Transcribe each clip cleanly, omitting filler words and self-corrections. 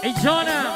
ای جانم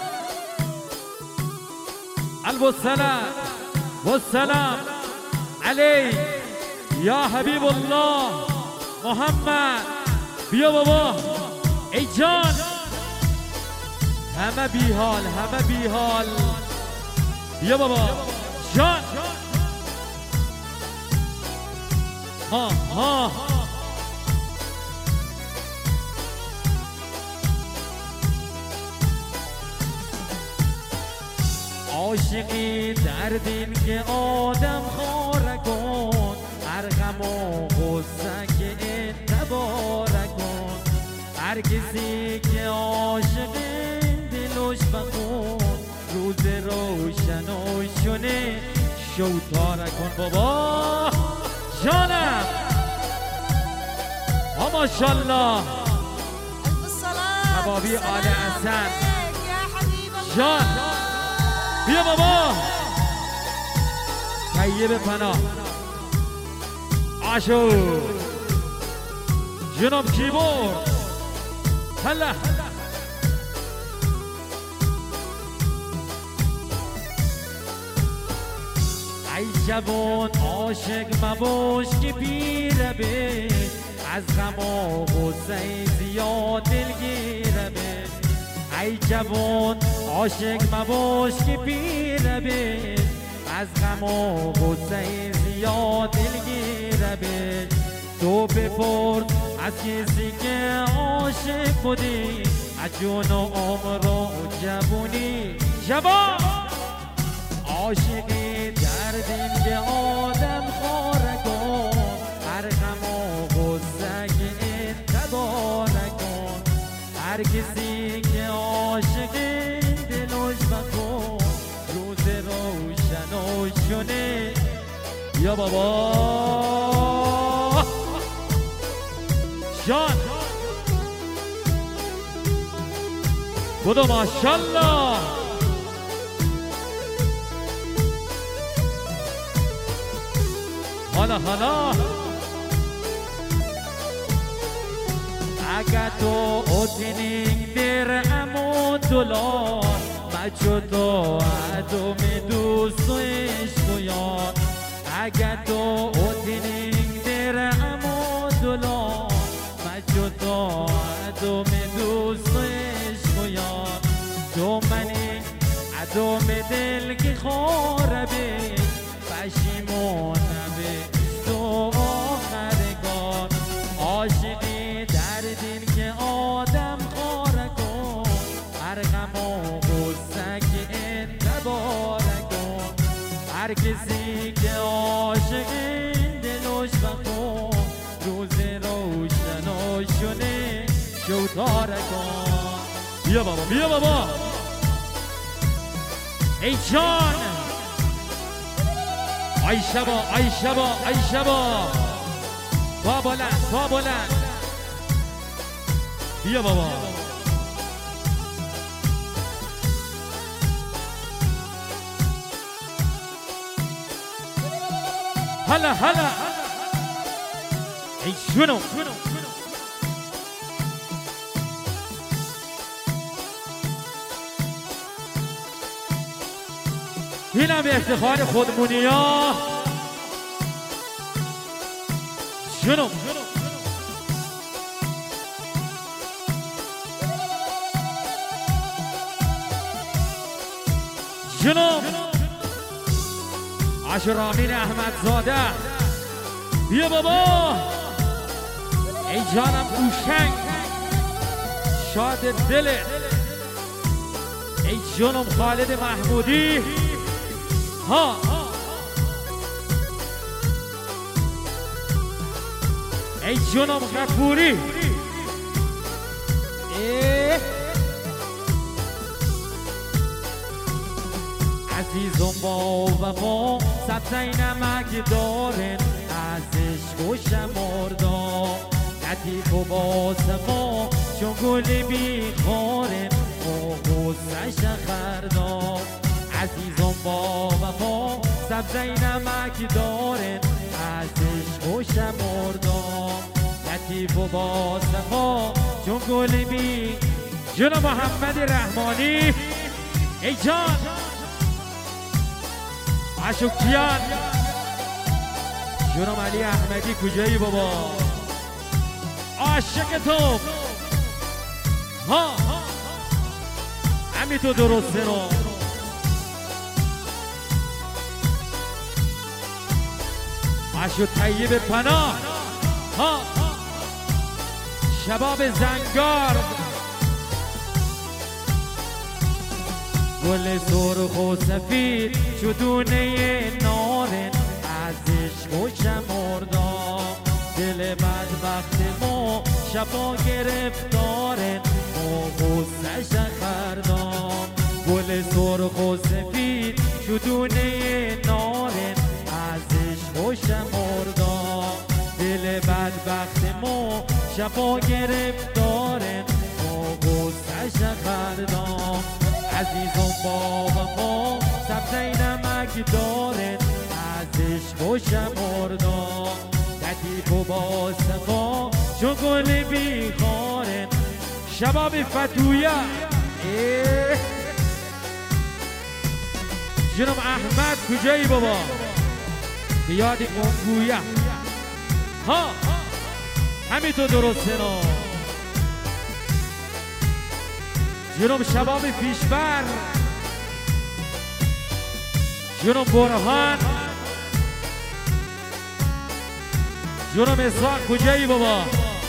السلام والسلام علی یا حبیب الله محمد. بیا بابا ای جان، همه بی حال همه بی حال. بیا بابا جان. ها ها عاشقی در دین که آدم خاره کن، هر غم و غصه که اعتباره کن. هر کسی که عاشق دلش بخون، روز روشن و شونه شوتاره کن. بابا جانم ها ماشالله حبابی آل حسن جان. بیا بابا طیب پناه عاشو جناب کیبورد هلا. ای جوان عاشق مباش که پیره به، از غم و غصه زیاد دلگیره به. ای جوان عاشق مباش که پیره به، از غم و غصه زیاد دلگیره به. تو بپرس از کسی که عاشق بودی، از جون و عمر و جوونی. جوان عاشقی در دین که آدم خاره کن، هر غم و غصه که اعتباره کن. هر کسی که عاشق دلش بکن، روز روشن و شونه. یا بابا جان خدا ماشالله. حالا حالا اگه تو اتنین در امو دلار، بچه تو ادوم دوست و عشق و یار. اگه تو اتنین در امو دلار، بچه تو ادوم دوست و عشق و یار. تو منی ادوم دل که خوره به، پشیمونه به تو آخرگار. عاشقی در دین که آدم خاره کن، هر غم و غصه که اعتباره کن. هر کسی که عاشق دلش بخون، روز روشن و شونه شوتاره کن. بیا بابا بیا بابا ای جان. ای شبا ای شبا ای شبا با بلند با بلند. بیا بابا هلا هلا ای شنو. اینم به افتخار خودمونی ها. شنو جنوب عاشرامین احمدزاده. بیا بابا ای جانم اوشنگ شاد دلت. ای جنوب خالد محمودی ها. ای جنوب غفوری. عزیزم با وفا سبزه نمک دارن، از عشق و شمردا لطیف و با صفا چون گل بیخارن، و غصه شخردا. عزیزم با وفا سبزه نمک دارن، از عشق و شمردا لطیف و با صفا چون گل بی جناب محمد رحمانی ای جان عشوقیان جناب علی احمدی کجایی بابا عاشق تو ها همین تو درسته رو عشق طیب پناه ها شباب زنگار گل سرخ و سفید شدونه نارن از عشق و شمردم دل بدبخت ما شبا گرفتارن ما غصه‌ش خردم گل سرخ و سفید شدونه نارن از عشق و شمردم دل بدبخت ما شبا گرفتارن ما غصه‌ش خردم عزیزم باغ ما سبزه نمک دارن از عشق و شمردم لطیف و باسما چون گل بیخارن شباب فتویه جناب احمد کجایی بابا بیاد کنگویه ها همین تو درسته نا جناب شباب پیشبر جناب برهان جناب اسحاق کجایی بابا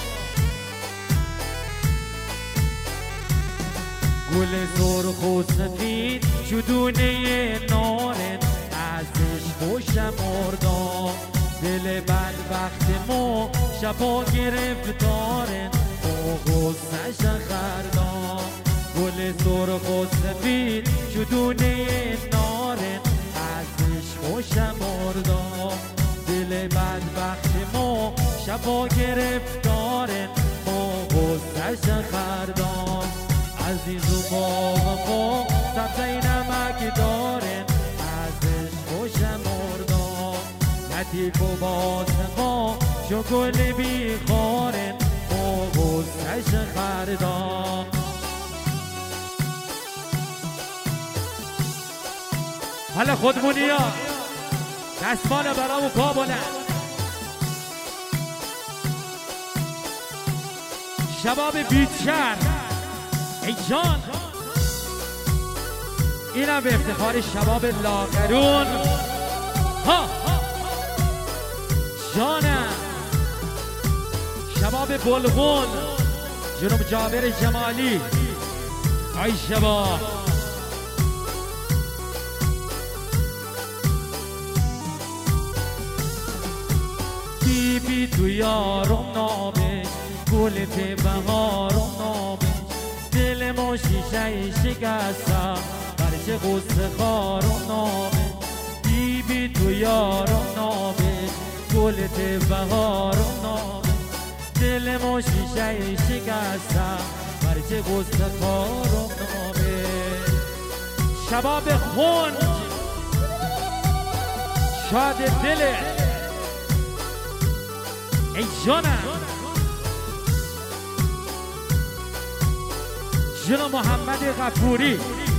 گل سرخ و سفید شدونه نارن از عشق و شمردم دل بدبخت ما شبا گرفتارن ما غصه‌ش خردم گل سرخ و سفید شدونه نارن از عشق و شمردم دل بدبخت ما شبا گرفتارن ما غصه‌ش خردم عزیز و باغ سبزه نمک دارن از عشق و شمردم لطیف و باسما چو گل بیخارن ما غصه‌ش خردم حالا خودمونی ها دستمال برام و پا بلند شباب بیتشر ای جان اینم به افتخار شباب لاغرون ها جانم شباب بلغون جنوب جابر جمالی ای شباب بی تو یارم نامه گلت بهارم نامه دل ما شیشه شکستم برچه غصه خارم نامه بی تو یارم نامه گلت بهارم نامه دل ما شیشه شکستم برچه غصه خارم نامه شباب خون شاد دله ای جانم جناب محمد غفوری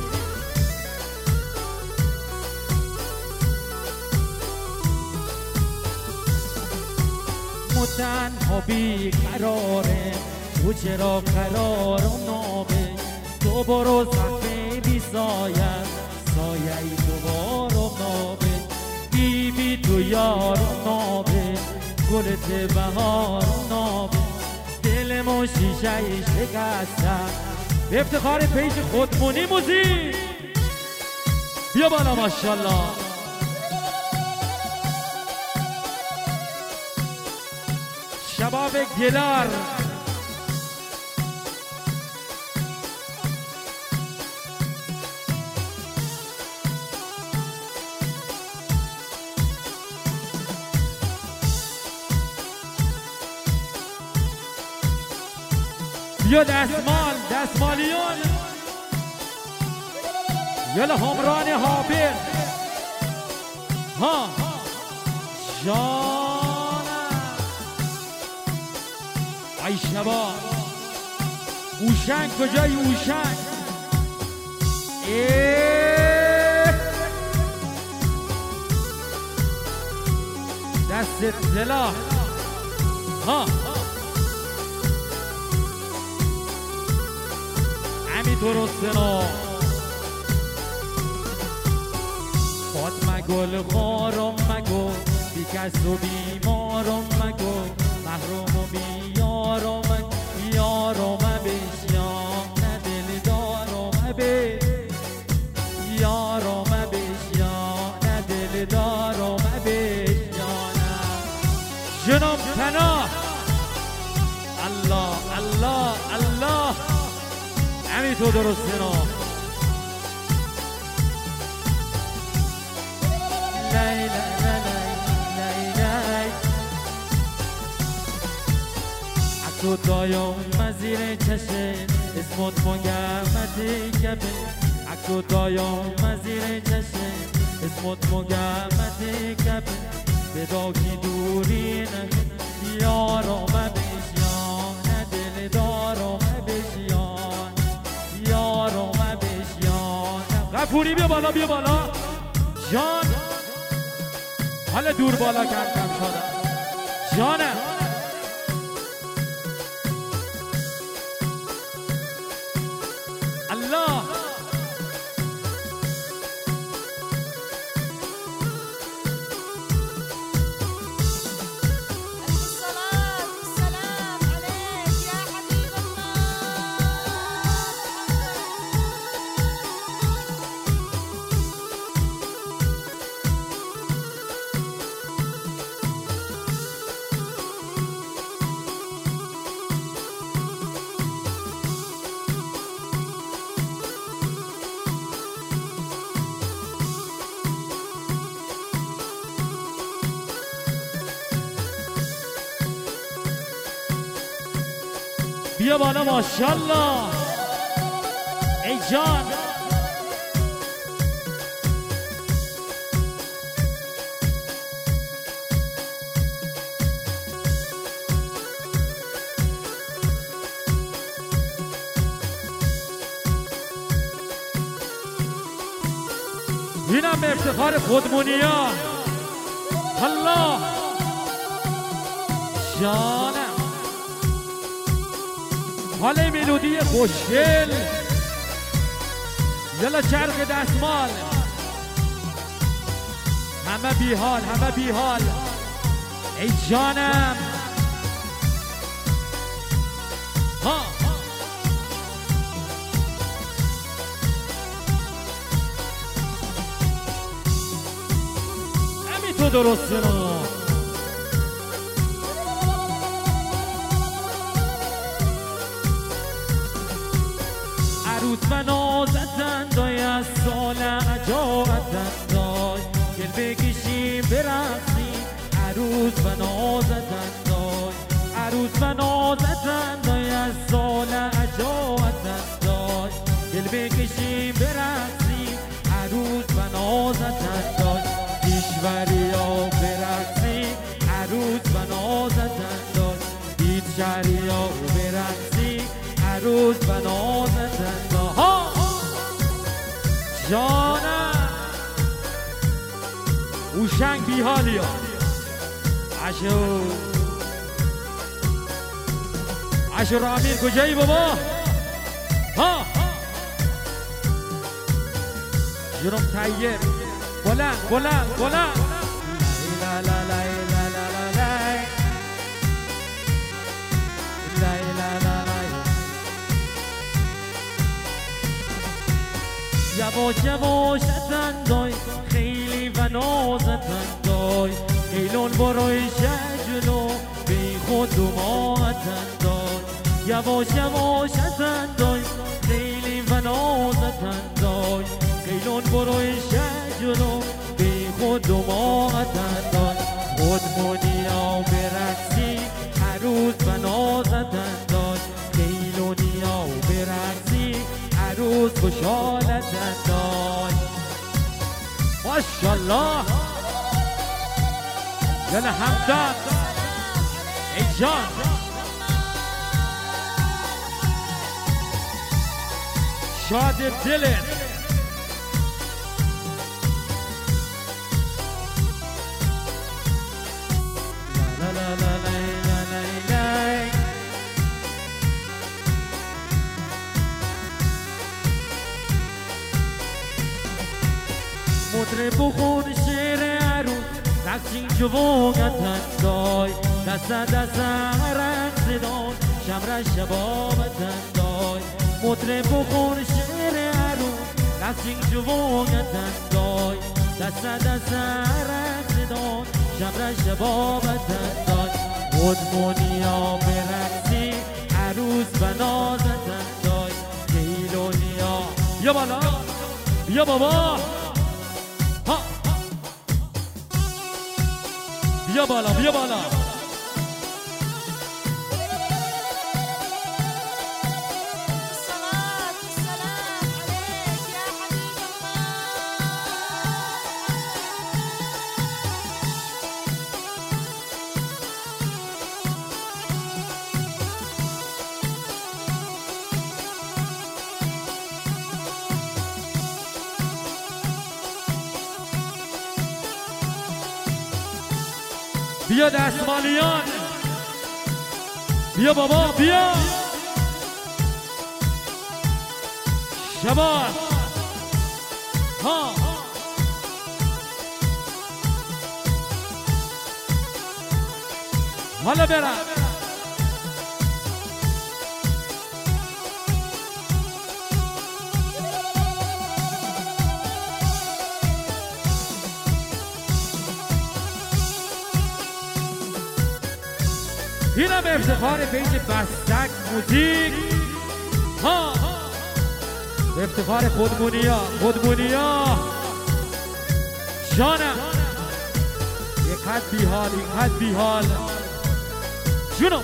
تنها بی قراره تو چرا قرارم نامه تو برو صفحه بی سایه سایه ای دوبارم نامه بی تو یارم نامه گلت بهارم نامه دل ما شیشه شکستم به افتخار پیج خودمونی موزیک بیا بالا ماشاءالله شباب گلار بیا دستمالیون یلا همران حابر ها جانم ای شباب اوشنگ کجایی اوشنگ؟ دست سلاح ها همین درسته نا فاطمه گل خارم مگو بی کس و بیمارم مگو محروم و بیارم یارم بشیان دل دارم به یارم بشیان دل دارم بشیانم جنم پناه الله الله الله همین تو درسته نا لای لای لای لای تو دایم مزیر چشه اسمت مگمتی کبه اکو دایم مزیر چشه اسمت مگمتی کبه بدا کی دوری نگه یارم بشیان دل دارم بشیان یارم بشیان غفوری بیا بالا بیا بالا جان حالا دور بالا کم شدم جانم الله بیا بالا ماشالله ای جان اینم به افتخار خودمونیا الله جانم حالا ملودی خوشگل یلا چرخ دستمال همه بیحال همه بیحال ای جانم ها همین تو درسته نو عروس و نازتن دای از سال عجاعتن دای گل بکشیم برقصیم عروس و نازتن دای عروس و نازتن دای از سال عجاعتن دای گل بکشیم برقصیم عروس و نازتن دای دیشوری ها برقصیم عروس و نازتن دای دیشوری ها برقصیم عروس و نازتن دای ها جانم اوشنگ بیحالی ها عشو رامیر کجایی بابا ها جرم تیر بلند بلند بلند لا لا لا لا لا لا لا لا لا یواش یواشتن دای خیلی و نازتن دای ایلون بروی شجلو بی خود دوماتن دای یواش یواشتن دای خیلی و نازتن دای ایلون بروی شجلو بی خود دوماتن دای خودمونیا برقصی عروس و نازتن دای ایلونیا برقصی عروس خوشحالتن دای ماشالله یعنی همدن ای جان شاد دلت لا لا لا لا لا لا مطرب بخون شعر عروس نقشین جوانت هندای دست دست رقص دان شمر شبابت هندای مطرب بخون شعر عروس نقشین جوانت هندای دست دست رقص دان شمر شبابت هندای مدمونیا برقصی عروس بنازت هندای گیلونیا بیا بالا بیا بابا بیا بالا بیا بالا بیا دستمالیان بیا بابا بیا شبان ها حالا برم اینم افتخار پیج بستک موزیک ها افتخار خودمونیا جانم یک حد بیحال جونم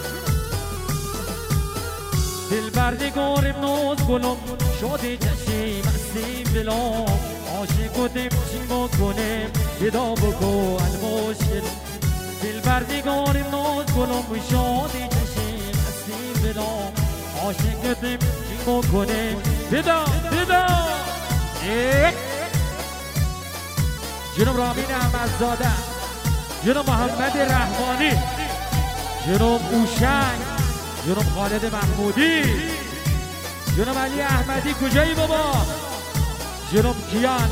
دل بردگارم ناز گلم شادی چشیم هستیم بلام عاشق بودیم چی بکنیم بدا بگو المشکل دل بردگارم ناز گلم شادی چشیم هستیم بلام عاشق بودیم چی بکنیم بدا جناب رامین احمدزاده جناب محمد رحمانی جناب اوشنگ جناب خالد محمودی جناب علی احمدی کجایی بابا جناب کیان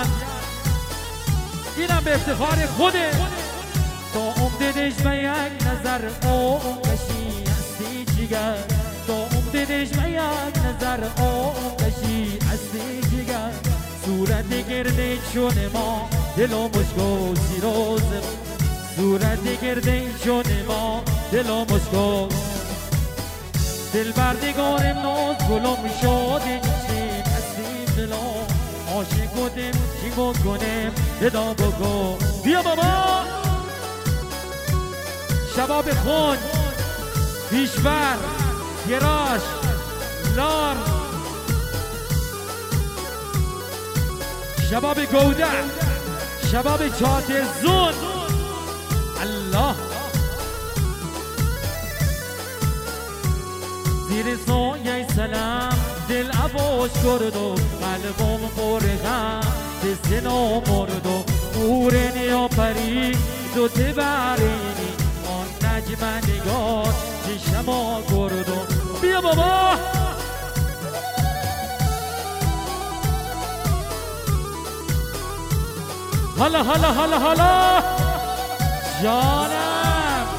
اینم به افتخار خوده تا امددش به یک نظر آمکشی هستی جگر تا امددش به یک نظر آمکشی هستی جگر صورت گرده چون ما دل و مشکو سیروز صورت گرده چون ما دل و مشکو دل بردگارم ناز گلم شادی چشیم هستیم دلم عاشق بودیم چی بکنیم بدا بگو بیا بابا شباب خون پیشبر گراش لار شباب گوده شباب چادرزون الله زیر سایه سلام دل عباش کرد و قلبم پر غم دست نامرد و اورنی پری دو تبرینی آن نجم نگار چشما کرد و بیا بابا حالا جانم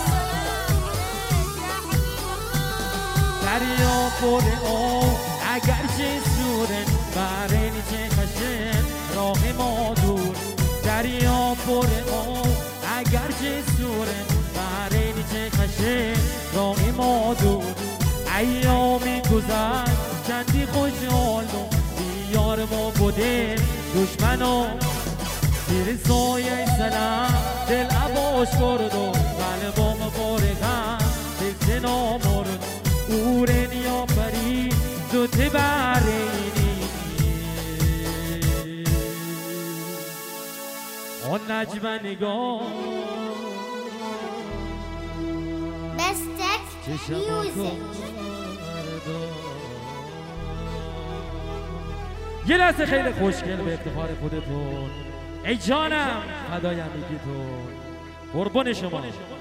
دریا پر او اگر چه سورن برین چه خشن راه ما دور دریا پر او اگر چه سورن برین چه خشن راه ما دور ایامی گذشت چندی خوشحال و دیار ما بودیم دشمنو زیر سایه سلام دل عباش کرد و قلبم پر غم دست نامرد اورنی پری دو تبرینی آن نجم نگاه بستک میوزیک یه لحظه خیلی خوشگل به افتخار خودتون. ای جانم فدای میگیتون، قربون شما.